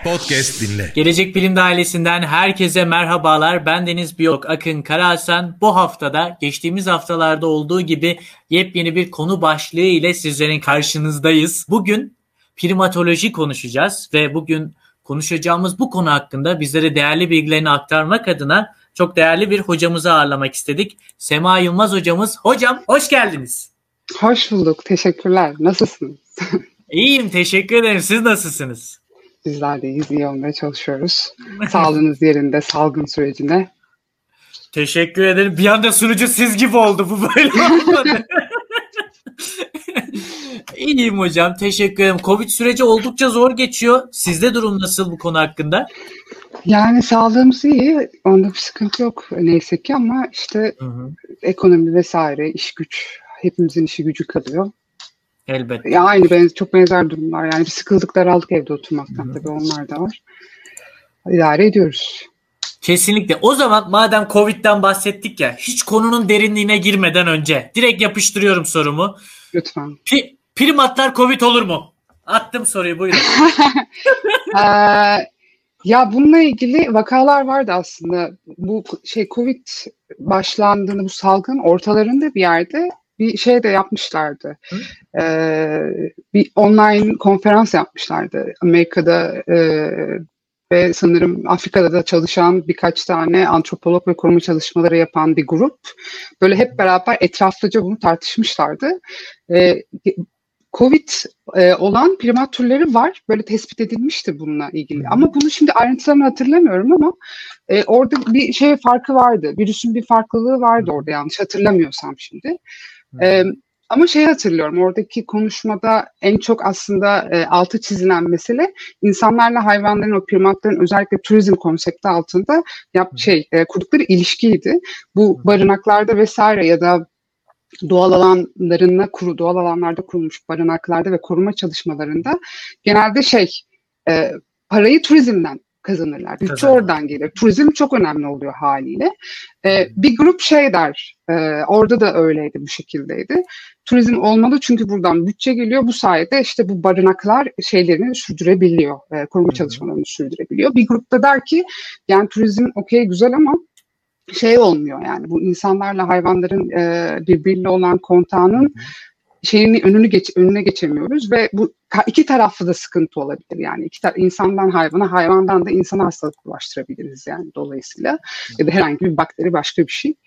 Podcast dinle. Gelecek Bilim Dairesi'nden herkese merhabalar. Ben Deniz Biyolog Akın Karahasan. Bu haftada geçtiğimiz haftalarda olduğu gibi yepyeni bir konu başlığı ile sizlerin karşınızdayız. Bugün primatoloji konuşacağız ve bugün konuşacağımız bu konu hakkında bizlere değerli bilgilerini aktarmak adına çok değerli bir hocamızı ağırlamak istedik. Sema Yılmaz hocamız. Hocam hoş geldiniz. Hoş bulduk. Teşekkürler. Nasılsınız? İyiyim. Teşekkür ederim. Siz nasılsınız? Bizler de iyiyiz. İyi olmaya çalışıyoruz. Sağlığınız yerinde, salgın sürecine. Teşekkür ederim. Bir anda sunucu siz gibi oldu. Bu böyle olmadı. İyiyim hocam. Teşekkür ederim. Covid süreci oldukça zor geçiyor. Sizde durum nasıl bu konu hakkında? Yani sağlığımız iyi. Onda bir sıkıntı yok neyse ki ama işte ekonomi vesaire, iş güç, hepimizin işi gücü kalıyor. Elbette. Ya aynı çok benzer durumlar. Yani bir sıkıldık, daraldık evde oturmaktan. Tabii onlar da var. İdare ediyoruz. Kesinlikle. O zaman madem Covid'den bahsettik ya, hiç konunun derinliğine girmeden önce direkt yapıştırıyorum sorumu. Lütfen. Primatlar Covid olur mu? Attım soruyu, buyurun. Ya bununla ilgili vakalar vardı aslında. Bu Covid başlandığında bu salgın ortalarında bir yerde bir şey de yapmışlardı. Bir online konferans yapmışlardı. Amerika'da ve sanırım Afrika'da da çalışan birkaç tane antropolog ve koruma çalışmaları yapan bir grup. Böyle hep beraber etraflıca bunu tartışmışlardı. Covid olan primat türleri var. Böyle tespit edilmişti bununla ilgili. Ama bunu şimdi ayrıntılarını hatırlamıyorum ama orada bir farkı vardı. Virüsün bir farklılığı vardı orada, yanlış hatırlamıyorsam şimdi. Ama hatırlıyorum, oradaki konuşmada en çok aslında altı çizilen mesele insanlarla hayvanların, o primatların özellikle turizm konsepti altında kurdukları ilişkiydi. Bu barınaklarda vesaire ya da doğal alanlarda kurulmuş barınaklarda ve koruma çalışmalarında genelde parayı turizmden kazanırlar. Bütçe oradan gelir. Turizm çok önemli oluyor haliyle. Bir grup der, orada da öyleydi, bu şekildeydi. Turizm olmalı çünkü buradan bütçe geliyor. Bu sayede işte bu barınaklar şeylerini sürdürebiliyor. Koruma çalışmalarını sürdürebiliyor. Bir grupta der ki yani turizm okey, güzel ama olmuyor yani, bu insanlarla hayvanların birbiriyle olan kontağının önüne geçemiyoruz ve bu iki taraflı da sıkıntı olabilir yani, insandan hayvana, hayvandan da insana hastalık bulaştırabiliriz yani dolayısıyla, ya da herhangi bir bakteri, başka bir şey.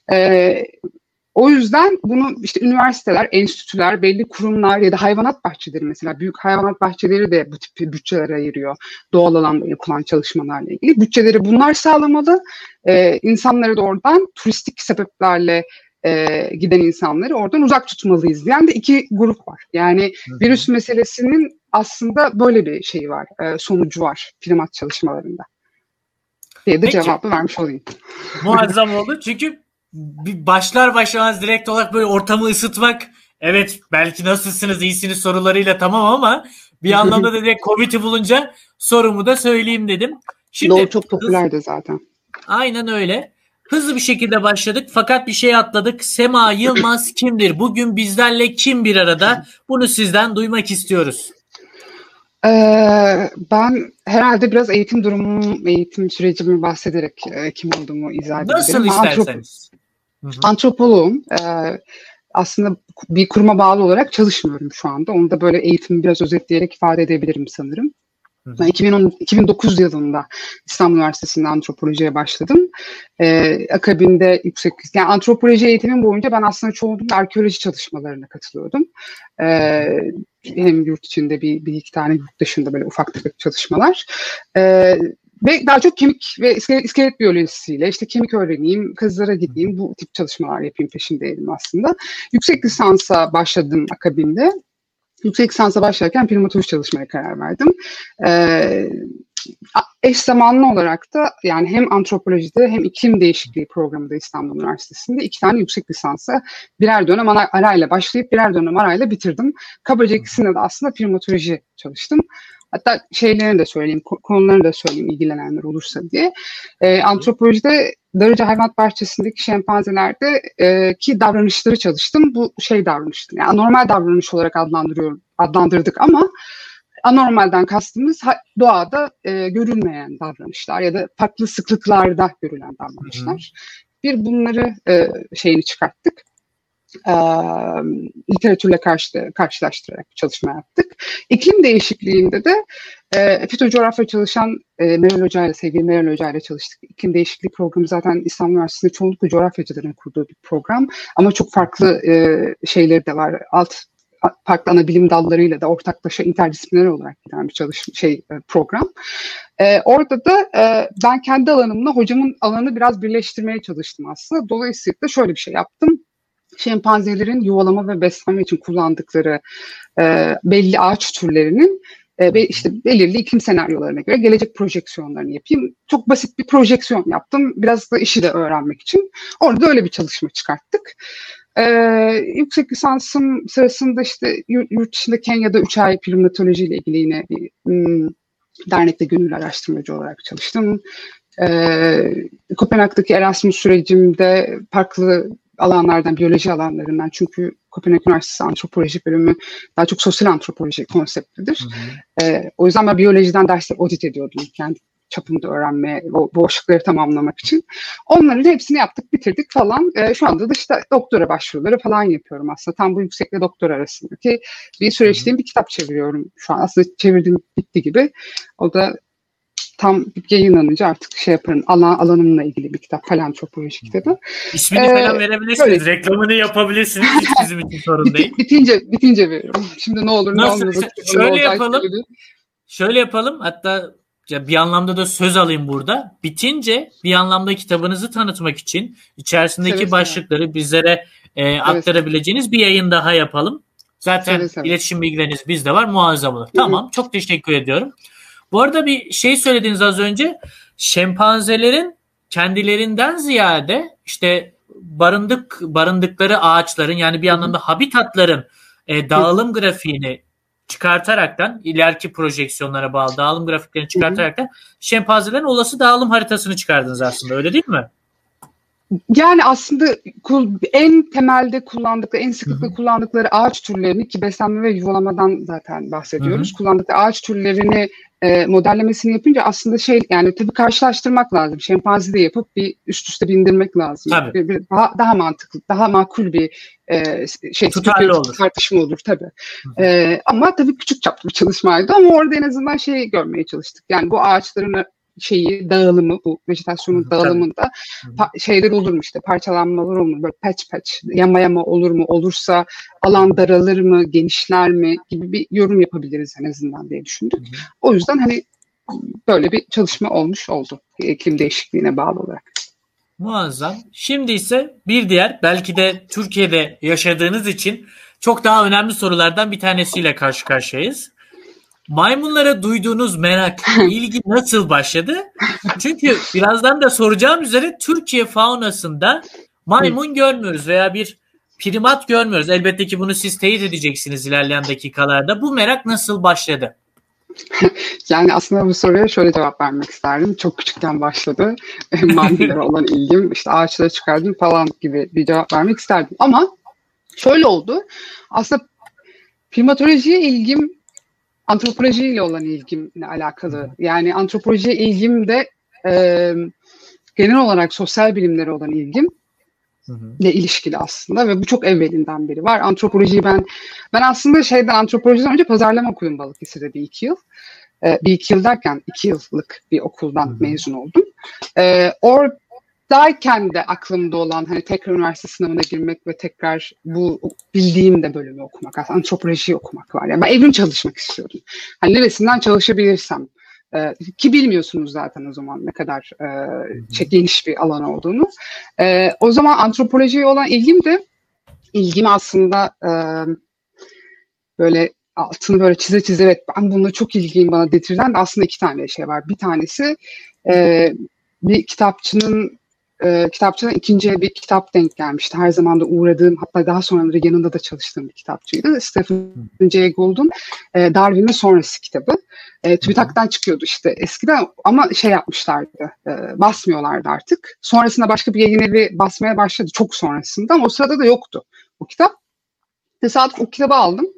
O yüzden bunu işte üniversiteler, enstitüler, belli kurumlar ya da hayvanat bahçeleri, mesela büyük hayvanat bahçeleri de bu tip bütçeler ayırıyor. Doğal alanda yapılan çalışmalarla ilgili. Bütçeleri bunlar sağlamalı. İnsanları da oradan turistik sebeplerle giden insanları oradan uzak tutmalıyız diyen de iki grup var. Yani virüs meselesinin aslında böyle bir var, sonucu var primat çalışmalarında. diye de cevabı vermiş olayım. Muazzam oldu çünkü başlamaz direkt olarak böyle ortamı ısıtmak, evet belki nasılsınız, iyisiniz sorularıyla tamam ama bir anlamda da direkt Covid'i bulunca sorumu da söyleyeyim dedim. Şimdi doğru, çok popülerdi zaten. Aynen öyle. Hızlı bir şekilde başladık fakat bir şey atladık. Sema Yılmaz kimdir? Bugün bizlerle kim bir arada? Bunu sizden duymak istiyoruz. Ben herhalde biraz eğitim sürecimi bahsederek kim olduğumu izah edebilirim. Nasıl isterseniz. Antropoloğum. Aslında bir kuruma bağlı olarak çalışmıyorum şu anda. Onu da böyle eğitimi biraz özetleyerek ifade edebilirim sanırım. Ben 2009 yılında İstanbul Üniversitesi'nde antropolojiye başladım. Akabinde antropoloji eğitimim boyunca ben aslında çoğunlukla arkeoloji çalışmalarına katılıyordum. Hem yurt içinde bir iki tane, yurt dışında böyle ufak tefek çalışmalar. Ve daha çok kemik ve iskelet biyolojisiyle işte kemik öğreneyim, kazılara gideyim, bu tip çalışmalar yapayım peşindeydim aslında. Yüksek lisansa başladım akabinde. Yüksek lisansa başlarken primatoloji çalışmaya karar verdim. Eş zamanlı olarak da yani hem antropolojide hem iklim değişikliği programında İstanbul Üniversitesi'nde 2 tane yüksek lisansa birer dönem arayla başlayıp birer dönem arayla bitirdim. Kabaca ikisinde de aslında primatoloji çalıştım. Hatta şeylerini de söyleyeyim, konularını da söyleyeyim ilgilenenler olursa diye. Antropolojide Darıca Hayvanat Bahçesi'ndeki şempanzelerde ki davranışları çalıştım. Bu davranıştı. Yani normal davranış olarak adlandırdık ama Anormalden kastımız doğada görülmeyen davranışlar ya da farklı sıklıklarda görülen davranışlar. Bir bunları şeyini çıkarttık. Literatürle karşılaştırarak bir çalışma yaptık. İklim değişikliğinde de fitocoğrafya çalışan sevgili Meral Hoca ile çalıştık. İklim değişikliği programı zaten İstanbul Üniversitesi'nde çoğunlukla coğrafyacıların kurduğu bir program. Ama çok farklı şeyleri de var. Farklı ana bilim dallarıyla da ortaklaşa interdisipliner olarak giden bir program. Orada da ben kendi alanımla hocamın alanını biraz birleştirmeye çalıştım aslında. Dolayısıyla şöyle bir şey yaptım. Şempanzelerin yuvalama ve beslenme için kullandıkları belli ağaç türlerinin işte belirli iklim senaryolarına göre gelecek projeksiyonlarını yapayım. Çok basit bir projeksiyon yaptım. Biraz da işi de öğrenmek için. Orada öyle bir çalışma çıkarttık. Yüksek lisansım sırasında işte yurt dışında Kenya'da 3 ay primatoloji ile ilgili yine bir dernekte gönüllü araştırmacı olarak çalıştım. Kopenhag'daki Erasmus sürecimde farklı alanlardan, biyoloji alanlarından, çünkü Kopenhag Üniversitesi Antropoloji bölümü daha çok sosyal antropoloji konseptidir. O yüzden ben biyolojiden dersler audit ediyordum kendi çapımda öğrenmeye, o boşlukları tamamlamak için. Onların hepsini yaptık, bitirdik falan. Şu anda da işte doktora başvuruları falan yapıyorum aslında. Tam bu yüksekle doktor arasındaki bir süreçteyim, bir kitap çeviriyorum şu an. Aslında çevirdim, bitti gibi. O da tam yayınlanınca artık şey yaparım. Alanımla ilgili bir kitap. Paleantropoloji kitabı. İsmini falan verebilirsiniz. Böyle. Reklamını yapabilirsiniz. Hiç bizim için sorun değil. Bitince veriyorum. Şimdi ne olur ne olmaz. Şöyle yapalım. Hatta bir anlamda da söz alayım burada. Bitince bir anlamda kitabınızı tanıtmak için içerisindeki başlıkları bizlere aktarabileceğiniz bir yayın daha yapalım. Zaten iletişim bilgileriniz bizde var. Muazzam olur. Tamam. Çok teşekkür ediyorum. Bu arada bir şey söylediniz az önce. Şempanzelerin kendilerinden ziyade işte barındıkları ağaçların, yani bir anlamda habitatların dağılım grafiğini çıkartaraktan, ileriki projeksiyonlara bağlı dağılım grafiklerini çıkartaraktan şempanzelerin olası dağılım haritasını çıkardınız aslında, öyle değil mi? Yani aslında en temelde kullandıkları, en sıklıkla kullandıkları ağaç türlerini, ki beslenme ve yuvalamadan zaten bahsediyoruz. Kullandıkları ağaç türlerini modellemesini yapınca aslında yani tabii karşılaştırmak lazım. Şempanze de yapıp bir üst üste bindirmek lazım. Bir daha mantıklı, daha makul bir tutarlı olur. Tartışma olur tabii. Ama tabii küçük çaplı bir çalışmaydı, ama orada en azından görmeye çalıştık. Yani bu ağaçların dağılımı, bu vejetasyonun dağılımında şeyler olur mu, işte parçalanmalar olur mu, böyle patch yama olur mu, olursa alan daralır mı, genişler mi gibi bir yorum yapabiliriz en azından diye düşündük. O yüzden hani böyle bir çalışma olmuş oldu iklim değişikliğine bağlı olarak. Muazzam. Şimdi ise bir diğer, belki de Türkiye'de yaşadığınız için çok daha önemli sorulardan bir tanesiyle karşı karşıyayız. Maymunlara duyduğunuz merak, ilgi nasıl başladı? Çünkü birazdan da soracağım üzere Türkiye faunasında maymun görmüyoruz veya bir primat görmüyoruz. Elbette ki bunu siz teyit edeceksiniz ilerleyen dakikalarda. Bu merak nasıl başladı? Yani aslında bu soruya şöyle cevap vermek isterdim. Çok küçükten başladı. Maymunlara olan ilgim, işte ağaçlara çıkardım falan gibi bir cevap vermek isterdim. Ama şöyle oldu. Aslında primatolojiye ilgim antropolojiyle olan ilgimle alakalı. Yani antropolojiye ilgim de genel olarak sosyal bilimlere olan ilgim ile ilişkili aslında, ve bu çok evvelinden beri var. Antropolojiyi ben aslında antropolojiden önce pazarlama okudum Balıkesir'de bir iki yıl. Bir iki yıl derken 2 yıllık bir okuldan mezun oldum. Oradayken de aklımda olan hani tekrar üniversite sınavına girmek ve tekrar bu bildiğim de bölümü okumak, aslında antropolojiyi okumak var. Yani ben evrim çalışmak istiyordum. Hani neresinden çalışabilirsem. Ki bilmiyorsunuz zaten o zaman ne kadar geniş bir alan olduğunu. O zaman antropolojiye olan ilgim aslında böyle altını böyle çize evet ben bununla çok ilgiliyim bana dedirten de aslında 2 tane şey var. Bir tanesi bir kitapçının ikinci bir kitap denk gelmişti. Her zaman da uğradığım, hatta daha sonra yanında da çalıştığım bir kitapçıydı. Stephen Jay Gould'un Darwin'in Sonrası kitabı. TÜBİTAK'tan çıkıyordu işte eskiden, ama yapmışlardı, basmıyorlardı artık. Sonrasında başka bir yayın evi basmaya başladı çok sonrasında, ama o sırada da yoktu o kitap. Tesadüf o kitabı aldım.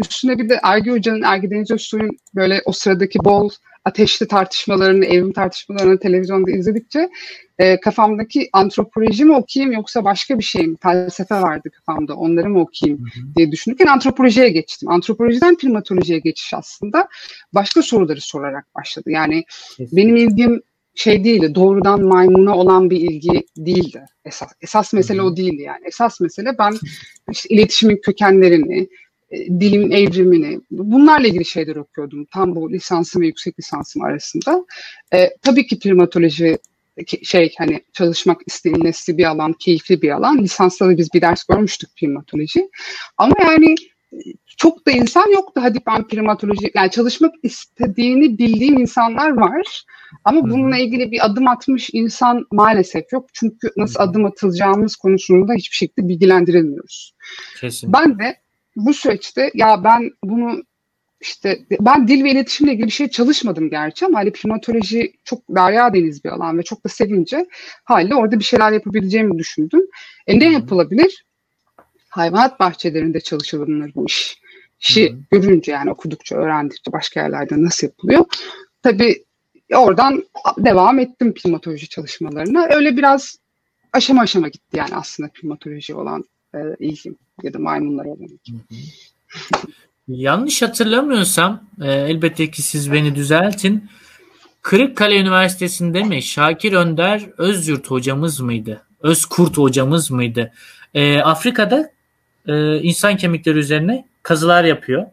Üstüne bir de Ergi Hoca'nın, Ergi Deniz Özsoy'un böyle o sıradaki bol ateşli tartışmalarını, evrim tartışmalarını televizyonda izledikçe kafamdaki antropoloji mi okuyayım yoksa başka bir şey mi? Felsefe vardı kafamda, onları mı okuyayım diye düşünürken antropolojiye geçtim. Antropolojiden primatolojiye geçiş aslında başka soruları sorarak başladı. Yani benim ilgim şey değildi, doğrudan maymuna olan bir ilgi değildi. Esas mesele o değildi yani. Esas mesele ben işte iletişimin kökenlerini, dilimin evrimini, bunlarla ilgili şeyler okuyordum. Tam bu lisansım ve yüksek lisansım arasında. Tabii ki primatoloji hani çalışmak istenilesi bir alan, keyifli bir alan. Lisansta da biz bir ders görmüştük primatoloji. Ama yani çok da insan yoktu. Hadi ben primatoloji, yani çalışmak istediğini bildiğim insanlar var. Ama bununla ilgili bir adım atmış insan maalesef yok. Çünkü nasıl adım atılacağımız konusunda hiçbir şekilde bilgilendirilmiyoruz. Kesinlikle. Ben de bu süreçte ya ben bunu ben dil ve iletişimle ilgili bir şey çalışmadım gerçi ama hani primatoloji çok derya deniz bir alan ve çok da sevince haliyle orada bir şeyler yapabileceğimi düşündüm. Ne yapılabilir? Hayvanat bahçelerinde çalışılır bu işi görünce, yani okudukça, öğrendikçe başka yerlerde nasıl yapılıyor. Tabii oradan devam ettim primatoloji çalışmalarına. Öyle biraz aşama aşama gitti yani aslında primatoloji olan ilgim ya da maymunlara olan ilgim. Yanlış hatırlamıyorsam, elbette ki siz beni düzeltin. Kırıkkale Üniversitesi'nde mi Şakir Önder Özyurt hocamız mıydı? Özkurt hocamız mıydı? Afrika'da insan kemikleri üzerine kazılar yapıyor.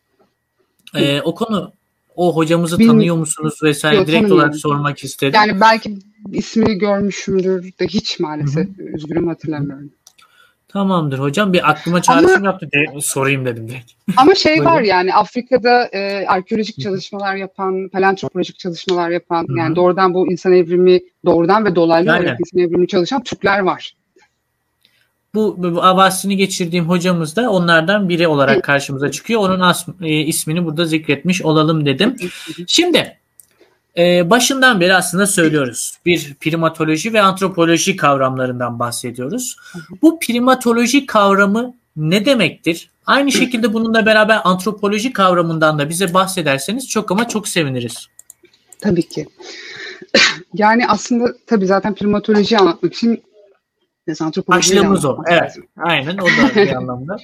O hocamızı tanıyor musunuz vesaire, direkt olarak sormak istedim. Yani belki ismini görmüşümdür de hiç maalesef üzgünüm hatırlamıyorum. Tamamdır hocam, bir aklıma çağrışım yaptı diye sorayım dedim direkt. Ama var yani Afrika'da arkeolojik çalışmalar yapan, paleontolojik çalışmalar yapan, yani doğrudan bu insan evrimi, doğrudan ve dolaylı olarak insan evrimi çalışan Türkler var. Bu bahsini geçirdiğim hocamız da onlardan biri olarak karşımıza çıkıyor. Onun ismini burada zikretmiş olalım dedim. Şimdi başından beri aslında söylüyoruz. Bir primatoloji ve antropoloji kavramlarından bahsediyoruz. Bu primatoloji kavramı ne demektir? Aynı şekilde bununla beraber antropoloji kavramından da bize bahsederseniz çok seviniriz. Tabii ki. Yani aslında tabii zaten primatolojiyi anlatmak için başlığımız o. Evet. Aynen, o da bir anlamda.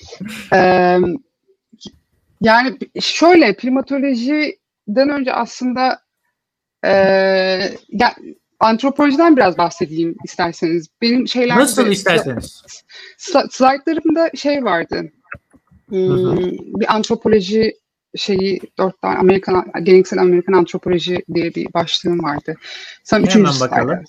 Yani şöyle, primatolojiden önce aslında antropolojiden biraz bahsedeyim isterseniz. Benim şeylerde nasıl isterseniz. Slaytlarımda vardı. Bir antropoloji 4 tane geleneksel Amerikan antropoloji diye bir başlığım vardı. Sanırım 3. bakalım.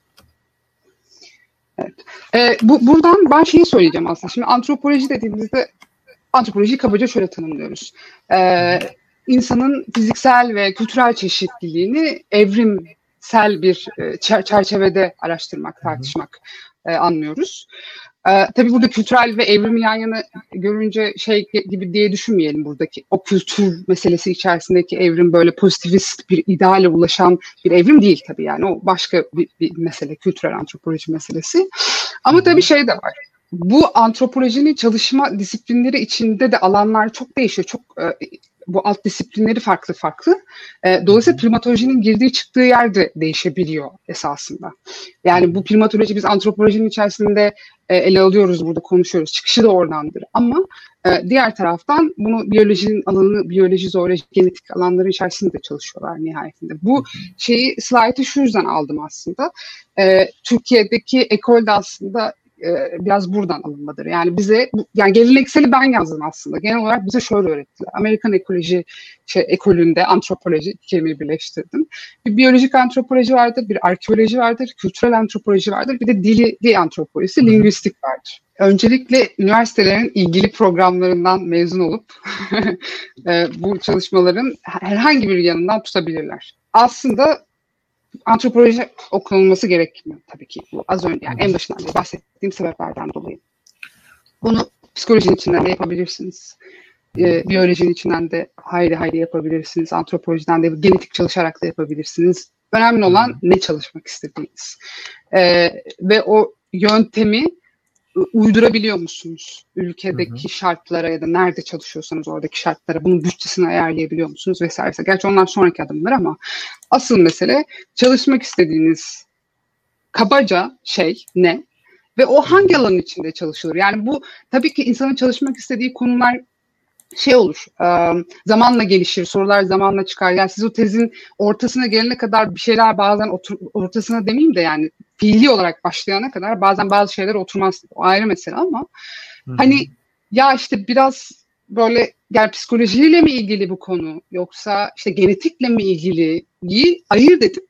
Evet. Buradan ben söyleyeceğim aslında. Şimdi antropoloji dediğimizde antropolojiyi kabaca şöyle tanımlıyoruz. İnsanın fiziksel ve kültürel çeşitliliğini evrimsel bir çerçevede araştırmak, tartışmak anlıyoruz. Tabii burada kültürel ve evrimi yan yana görünce gibi diye düşünmeyelim buradaki. O kültür meselesi içerisindeki evrim böyle pozitivist bir ideale ulaşan bir evrim değil tabii yani. O başka bir mesele, kültürel antropoloji meselesi. Ama tabii de var. Bu antropolojinin çalışma disiplinleri içinde de alanlar çok değişiyor. Bu alt disiplinleri farklı. Dolayısıyla primatolojinin girdiği çıktığı yer de değişebiliyor esasında. Yani bu primatoloji biz antropolojinin içerisinde ele alıyoruz, burada konuşuyoruz. Çıkışı da oradandır. Ama diğer taraftan bunu biyolojinin alanı, biyoloji, zooloji, genetik alanları içerisinde de çalışıyorlar nihayetinde. Bu slaytı şu yüzden aldım aslında. Türkiye'deki ekolde aslında biraz buradan alınmadır. Yani bize, gelenekseli ben yazdım aslında. Genel olarak bize şöyle öğrettiler. Amerikan ekoloji ekolünde antropoloji kelimeyi birleştirdim. Bir biyolojik antropoloji vardır, bir arkeoloji vardır, kültürel antropoloji vardır, bir de dil antropolojisi, lingüistik vardır. Öncelikle üniversitelerin ilgili programlarından mezun olup bu çalışmaların herhangi bir yanından tutabilirler. Aslında antropoloji okunulması gerekmiyor tabii ki. Bu az önce en başından beri bahsettiğim sebeplerden dolayı. Bunu psikolojinin içinden de yapabilirsiniz. Biyolojinin içinden de hayli yapabilirsiniz. Antropolojiden de genetik çalışarak da yapabilirsiniz. Önemli olan ne çalışmak istediğiniz. Ve o yöntemi uydurabiliyor musunuz? Ülkedeki şartlara ya da nerede çalışıyorsanız oradaki şartlara bunun bütçesini ayarlayabiliyor musunuz vesaire. Gerçi onlar sonraki adımlar ama asıl mesele çalışmak istediğiniz kabaca şey ne? Ve o hangi alanın içinde çalışılır? Yani bu tabii ki insanın çalışmak istediği konular şey olur, zamanla gelişir, sorular zamanla çıkar. Yani siz o tezin ortasına gelene kadar bir şeyler bazen ortasına demeyeyim de yani fiili olarak başlayana kadar bazen bazı şeyler oturmaz. O ayrı mesele ama hani ya işte biraz böyle yani psikolojiyle mi ilgili bu konu yoksa işte genetikle mi ilgili ayırt edip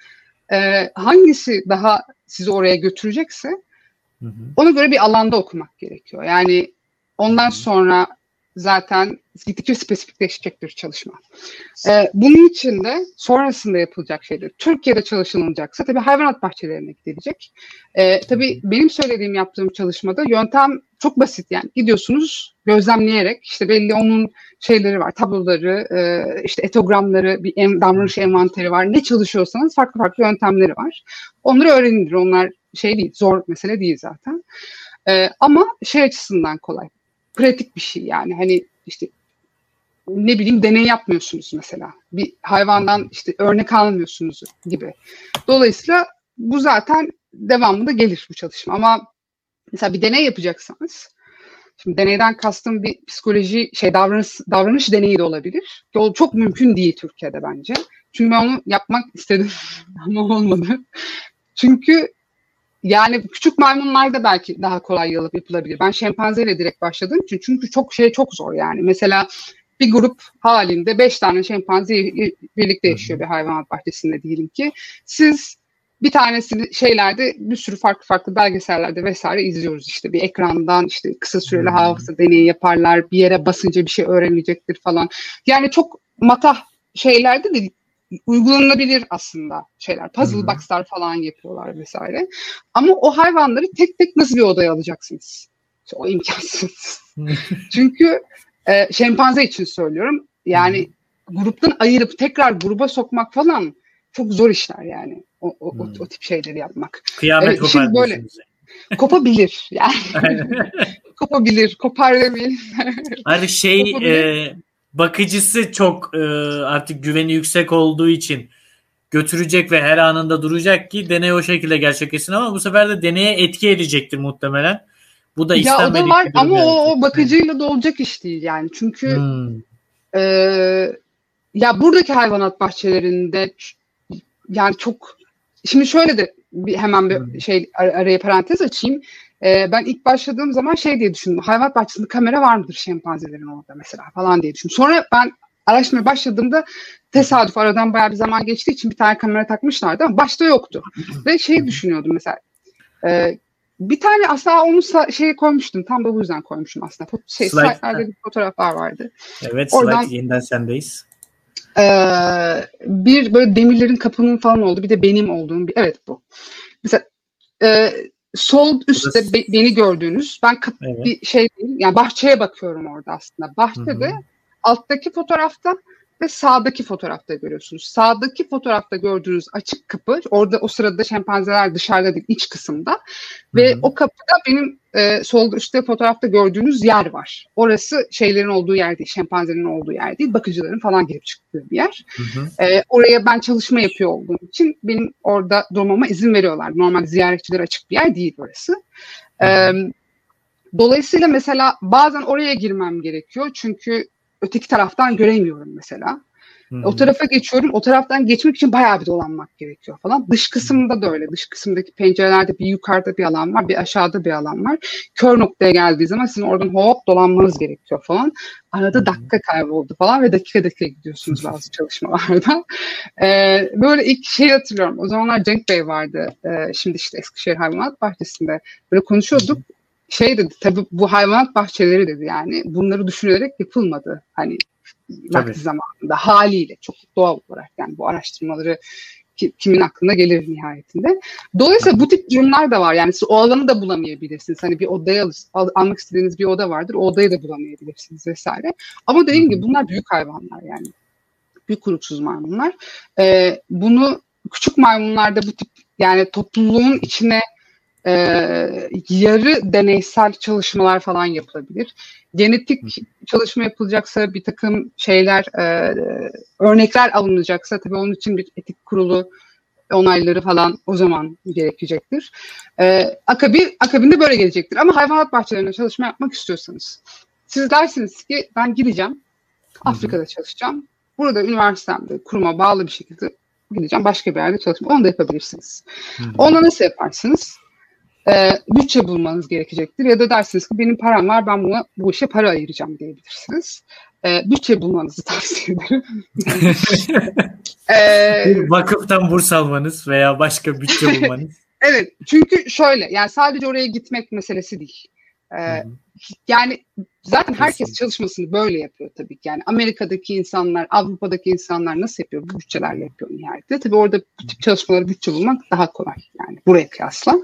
hangisi daha sizi oraya götürecekse ona göre bir alanda okumak gerekiyor. Yani ondan sonra zaten gittikçe spesifikleşecektir çalışma. Bunun için de sonrasında yapılacak şeyler. Türkiye'de çalışılacaksa tabii hayvanat bahçelerine gidilecek. Tabii benim yaptığım çalışmada yöntem çok basit yani. Gidiyorsunuz gözlemleyerek işte belli onun şeyleri var, tabloları, işte etogramları, bir davranış envanteri var. Ne çalışıyorsanız farklı farklı yöntemleri var. Onları öğrenilir. Onlar şey değil, zor mesele değil zaten. Ama şey açısından kolay. Pratik bir şey yani hani işte ne bileyim deney yapmıyorsunuz mesela. Bir hayvandan işte örnek almıyorsunuz gibi. Dolayısıyla bu zaten devamında gelir bu çalışma. Ama mesela bir deney yapacaksanız şimdi deneyden kastım bir psikoloji davranış deneyi de olabilir. O çok mümkün değil Türkiye'de bence. Çünkü ben onu yapmak istedim ama olmadı. Çünkü yani küçük maymunlarda belki daha kolay yapılabilir. Ben şempanzeyle direkt başladığım için çünkü çok zor yani. Mesela bir grup halinde 5 tane şempanze birlikte yaşıyor bir hayvanat bahçesinde diyelim ki. Siz bir tanesini şeylerde bir sürü farklı belgesellerde vesaire izliyoruz işte bir ekrandan işte kısa süreli hafıza deneyi yaparlar. Bir yere basınca bir şey öğrenilecektir falan. Yani çok matah şeylerde de uygulanabilir aslında şeyler. Puzzle box'lar falan yapıyorlar vesaire. Ama o hayvanları tek tek nasıl bir odaya alacaksınız? İşte o imkansız. Çünkü şempanze için söylüyorum. Yani gruptan ayırıp tekrar gruba sokmak falan çok zor işler yani. O tip şeyleri yapmak. Kıyamet kopar böyle kopabilir yani. Kopabilir. Kopar demeyin. Artık bakıcısı çok artık güveni yüksek olduğu için götürecek ve her anında duracak ki deney o şekilde gerçekleşsin ama bu sefer de deneye etki edecektir muhtemelen. Bu da istenmedik. Ya o da var ama o bakıcıyla da olacak iş değil yani. Çünkü ya buradaki hayvanat bahçelerinde yani çok şimdi şöyle de hemen bir şey araya parantez açayım. Ben ilk başladığım zaman şey diye düşündüm. Hayvanat bahçesinde kamera var mıdır şempanzelerin orada mesela falan diye düşündüm. Sonra ben araştırmaya başladığımda tesadüf aradan bayağı bir zaman geçtiği için bir tane kamera takmışlardı ama başta yoktu. Ve şey düşünüyordum mesela bir tane aslında onu koymuştum. Tam da bu yüzden koymuştum aslında. Slide'larda bir fotoğraflar vardı. Evet, oradan, slide yeniden sendeyiz. Bir böyle demirlerin kapının falan olduğu bir de benim olduğum evet bu. Mesela sol üstte beni gördüğünüz ben bir şey değil yani bahçeye bakıyorum orada aslında. Bahçede alttaki fotoğrafta ve sağdaki fotoğrafta görüyorsunuz. Sağdaki fotoğrafta gördüğünüz açık kapı orada o sırada şempanzeler dışarıda değil iç kısımda ve o kapıda benim solda üstte fotoğrafta gördüğünüz yer var. Orası şeylerin olduğu yer değil, şempanzenin olduğu yer değil, bakıcıların falan girip çıktığı bir yer. Oraya ben çalışma yapıyor olduğum için benim orada durmama izin veriyorlar. Normal ziyaretçilere açık bir yer değil orası. Dolayısıyla mesela bazen oraya girmem gerekiyor çünkü öteki taraftan göremiyorum mesela. O tarafa geçiyorum. O taraftan geçmek için bayağı bir dolanmak gerekiyor falan. Dış kısımda da öyle. Dış kısımdaki pencerelerde bir yukarıda bir alan var, bir aşağıda bir alan var. Kör noktaya geldiği zaman sizin oradan hop dolanmanız gerekiyor falan. Arada dakika kayboldu falan ve dakika gidiyorsunuz bazı çalışmalarda. Böyle ilk hatırlıyorum. O zamanlar Cenk Bey vardı. Şimdi işte Eskişehir Hayvanat Bahçesi'nde böyle konuşuyorduk. Dedi tabii bu hayvanat bahçeleri dedi yani bunları düşünülerek yapılmadı hani vakti zamanında haliyle çok doğal olarak yani bu araştırmaları kimin aklına gelir nihayetinde. Dolayısıyla bu tip durumlar da var yani siz o alanı da bulamayabilirsiniz. Hani bir odaya almak istediğiniz bir oda vardır o odayı da bulamayabilirsiniz vesaire. Ama dediğim gibi bunlar büyük hayvanlar yani büyük kuyrukçuz maymunlar. Bunu küçük maymunlarda bu tip yani topluluğun içine yarı deneysel çalışmalar falan yapılabilir. Genetik çalışma yapılacaksa bir takım şeyler, örnekler alınacaksa tabii onun için bir etik kurulu onayları falan o zaman gerekecektir. Akabinde böyle gelecektir. Ama hayvanat bahçelerinde çalışma yapmak istiyorsanız siz dersiniz ki ben gideceğim, Afrika'da çalışacağım. Burada üniversitemde kuruma bağlı bir şekilde gideceğim, başka bir yerde çalışma. Onu da yapabilirsiniz. Onu nasıl yaparsınız? Bütçe bulmanız gerekecektir. Ya da dersiniz ki benim param var, ben bu işe para ayıracağım diyebilirsiniz. Bütçe bulmanızı tavsiye ederim. Vakıftan burs almanız veya başka bütçe bulmanız. Evet, çünkü şöyle, yani sadece oraya gitmek meselesi değil. Yani zaten herkes çalışmasını böyle yapıyor tabii ki. Yani Amerika'daki insanlar, Avrupa'daki insanlar nasıl yapıyor? Bu bütçelerle yapıyor nihayetinde. Tabii orada bu tip çalışmaları bütçe bulmak daha kolay. Yani buraya kıyasla.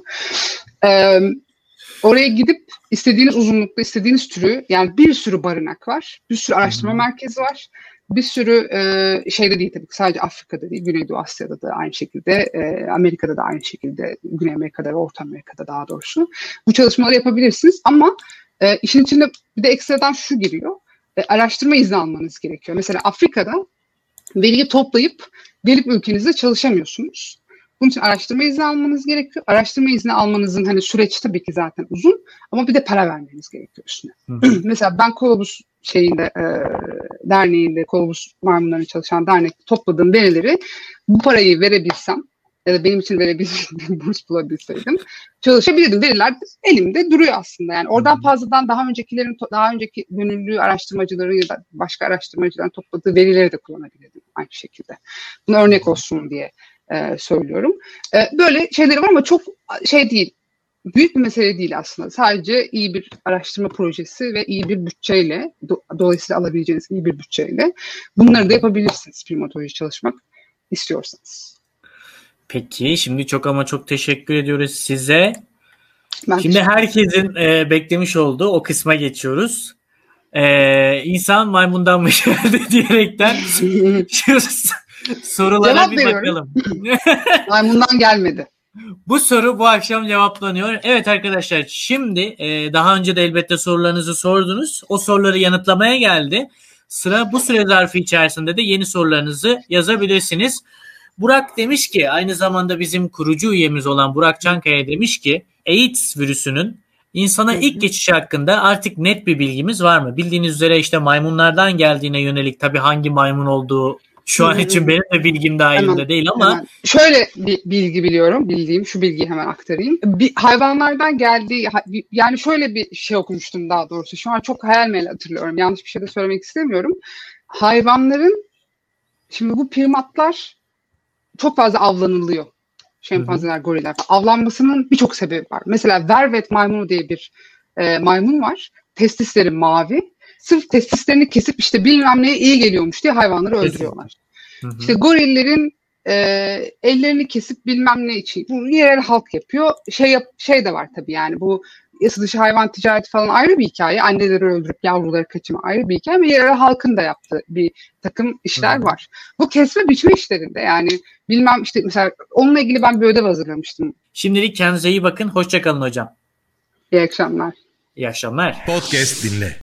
Oraya gidip istediğiniz uzunlukta, istediğiniz türü, yani bir sürü barınak var. Bir sürü araştırma merkezi var. Bir sürü şeyde değil tabii ki, sadece Afrika'da değil, Güneydoğu Asya'da da aynı şekilde, Amerika'da da aynı şekilde, Güney Amerika'da ve Orta Amerika'da daha doğrusu. Bu çalışmaları yapabilirsiniz ama işin içinde bir de ekstradan şu giriyor. Araştırma izni almanız gerekiyor. Mesela Afrika'da veriyi toplayıp gelip ülkenizde çalışamıyorsunuz. Bunun için araştırma izni almanız gerekiyor. Araştırma izni almanızın hani süreç tabii ki zaten uzun ama bir de para vermeniz gerekiyor üstüne. Mesela ben Kolobus derneğinde, Kolobus maymunlarına çalışan dernekte topladığım verileri, bu parayı verebilsem ya da benim için verebilsem, burs bulabilseydim çalışabilirdim. Veriler elimde duruyor aslında. Yani oradan fazladan daha önceki gönüllü araştırmacıların ya da başka araştırmacıların topladığı verileri de kullanabilirdim aynı şekilde. Bunu örnek olsun diye söylüyorum. Böyle şeyleri var ama çok şey değil. Büyük bir mesele değil aslında. Sadece iyi bir araştırma projesi ve iyi bir bütçeyle, dolayısıyla alabileceğiniz iyi bir bütçeyle bunları da yapabilirsiniz primatoloji çalışmak istiyorsanız. Peki, şimdi çok teşekkür ediyoruz size. Şimdi herkesin beklemiş olduğu o kısma geçiyoruz. İnsan maymundan mı geldi diyerekten şu sorulara cevap bir veriyorum. bakalım. Maymundan gelmedi. Bu soru bu akşam cevaplanıyor. Evet arkadaşlar, şimdi daha önce de elbette sorularınızı sordunuz. O soruları yanıtlamaya geldi. Bu süre zarfı içerisinde de yeni sorularınızı yazabilirsiniz. Burak demiş ki, aynı zamanda bizim kurucu üyemiz olan Burak Çankaya demiş ki, AIDS virüsünün insana ilk geçişi hakkında artık net bir bilgimiz var mı? Bildiğiniz üzere işte maymunlardan geldiğine yönelik, tabii hangi maymun olduğu şu an için benim de bilgim dahilinde değil ama. Hemen. Şöyle bir bilgi biliyorum. Bildiğim şu bilgiyi hemen aktarayım. Hayvanlardan geldiği, yani şöyle bir şey okumuştum daha doğrusu. Şu an çok hayal meyil hatırlıyorum. Yanlış bir şey de söylemek istemiyorum. Hayvanların, şimdi bu primatlar çok fazla avlanılıyor. Şempanzeler, goriller. Avlanmasının birçok sebebi var. Mesela vervet maymunu diye bir maymun var. Testisleri mavi. Sırf testislerini kesip işte bilmem neye iyi geliyormuş diye hayvanları öldürüyorlar. İşte gorillerin ellerini kesip bilmem ne için. Bu yerel halk yapıyor. Şey de var tabii, yani bu yasa dışı hayvan ticareti falan ayrı bir hikaye. Anneleri öldürüp yavruları kaçırma ayrı bir hikaye. Ve yerel halkın da yaptığı bir takım işler var. Bu kesme biçme işlerinde, yani bilmem işte mesela onunla ilgili ben bir ödev hazırlamıştım. Şimdilik kendinize iyi bakın. Hoşça kalın hocam. İyi akşamlar. İyi akşamlar. Podcast dinle.